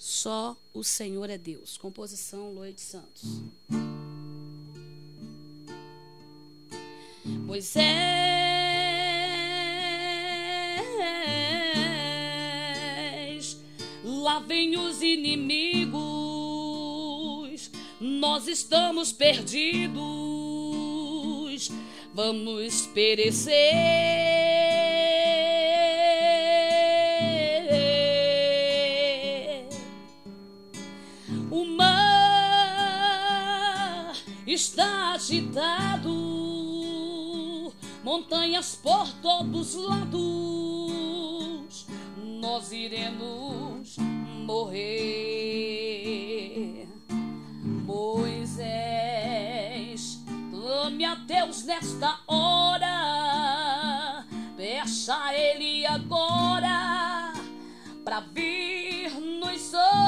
Só o Senhor é Deus. Composição Loide Santos. Moisés, lá vem os inimigos, nós estamos perdidos, vamos perecer. O mar está agitado, montanhas por todos lados, nós iremos morrer. Moisés, clame a Deus nesta hora, peça a Ele agora pra vir nos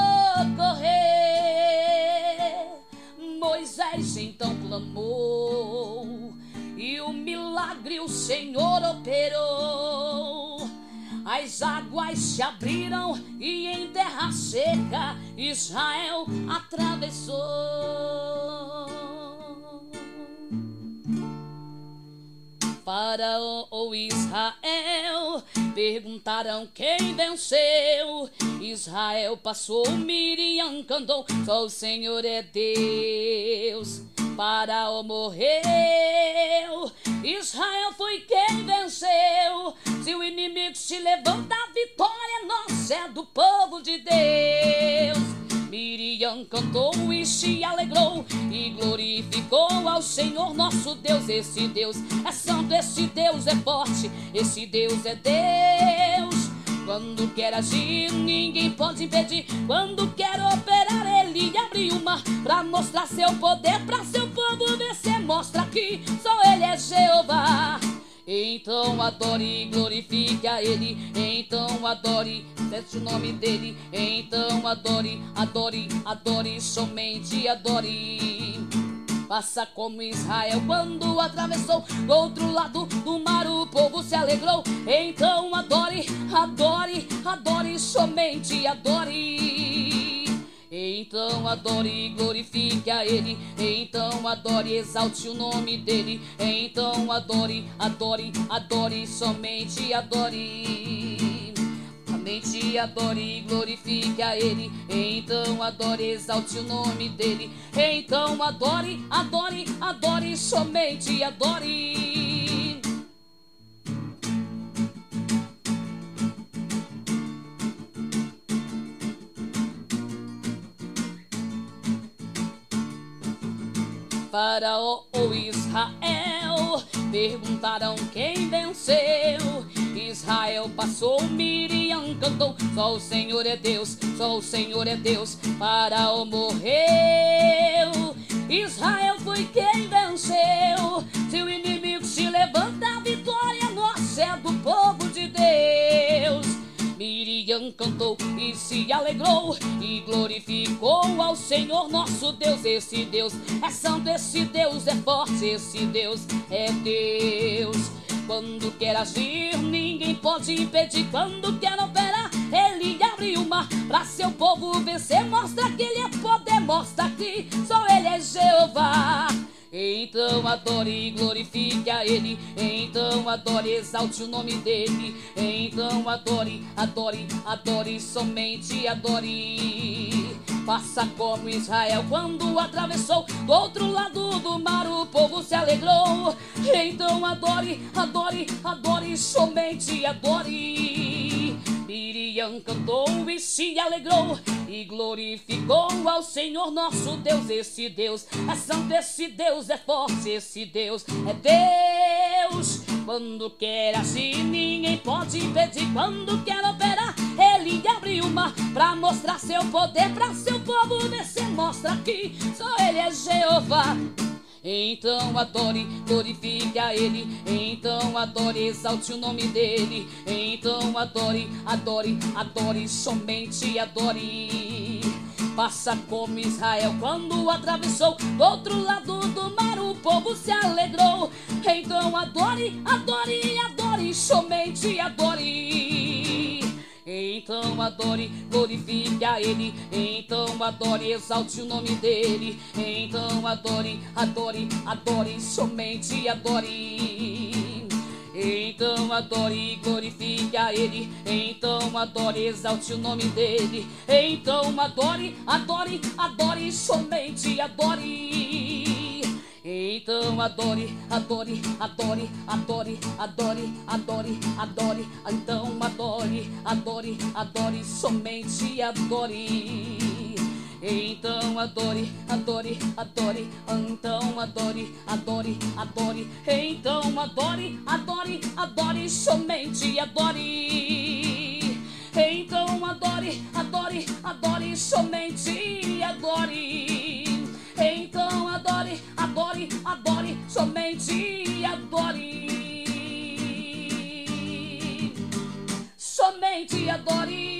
socorrer. Moisés então clamou e o milagre o Senhor operou. As águas se abriram e em terra seca Israel atravessou. Faraó ou Israel perguntaram quem venceu. Israel passou, Miriam cantou, só o Senhor é Deus. Faraó morreu, Israel foi quem venceu. Se o inimigo se levanta, a vitória nossa é do povo de Deus. Miriam cantou e se alegrou e glorificou ao Senhor nosso Deus. Esse Deus é santo, esse Deus é forte, esse Deus é Deus. Quando quer agir, ninguém pode impedir. Quando quer operar, Ele abre o mar pra mostrar seu poder, pra seu povo vencer. Mostra que só Ele é Jeová. Então adore e glorifique a Ele. Então adore, cesse o nome dEle. Então adore, adore, adore, somente adore. Faça como Israel quando atravessou do outro lado do mar, o povo se alegrou. Então adore, adore, adore, somente adore. Então adore e glorifique a Ele. Então adore, exalte o nome dEle. Então adore, adore, adore, somente adore. Somente adore e glorifique a Ele. Então adore, exalte o nome dEle. Então adore, adore, adore, somente adore. Faraó ou Israel perguntaram quem venceu. Israel passou, Miriam cantou, só o Senhor é Deus, só o Senhor é Deus. Faraó morreu, Israel foi quem venceu. Se o inimigo se levanta, a vitória nossa é do povo de Deus. Miriam cantou e se alegrou e glorificou ao Senhor nosso Deus. Esse Deus é santo, esse Deus é forte, esse Deus é Deus. Quando quer agir, ninguém pode impedir. Quando quer operar, Ele abre o mar pra seu povo vencer. Mostra que Ele é poder, mostra que só Ele é Jeová. Então adore e glorifique a Ele. Então adore, exalte o nome dEle. Então adore, adore, adore, somente adore. Faça como Israel quando atravessou do outro lado do mar, o povo se alegrou. Então adore, adore, adore, somente adore. Miriam cantou e se alegrou e glorificou ao Senhor nosso Deus. Esse Deus é santo, esse Deus é forte, esse Deus é Deus. Quando quer agir, ninguém pode impedir. Quando quer operar, Ele abre o mar pra mostrar seu poder, pra seu povo vencer. Mostra que só Ele é Jeová. Então adore, glorifique a Ele. Então adore, exalte o nome dEle. Então adore, adore, adore, somente adore. Faça como Israel quando atravessou do outro lado do mar, o povo se alegrou. Então adore, adore, adore, somente adore. Então adore, glorifique a Ele. Então adore, exalte o nome dEle. Então adore, adore, adore, somente adore. Então adore, glorifique a Ele. Então adore, exalte o nome dEle. Então adore, adore, adore, somente adore. Então adore, adore, adore, adore, adore, adore, adore. Então adore, adore, adore, somente adore. Então adore, adore, adore. Então adore, adore, adore. Então adore, adore, adore, somente adore. Então adore, adore, adore, somente adore. Então adore, adore, adore, somente adore. Somente adore.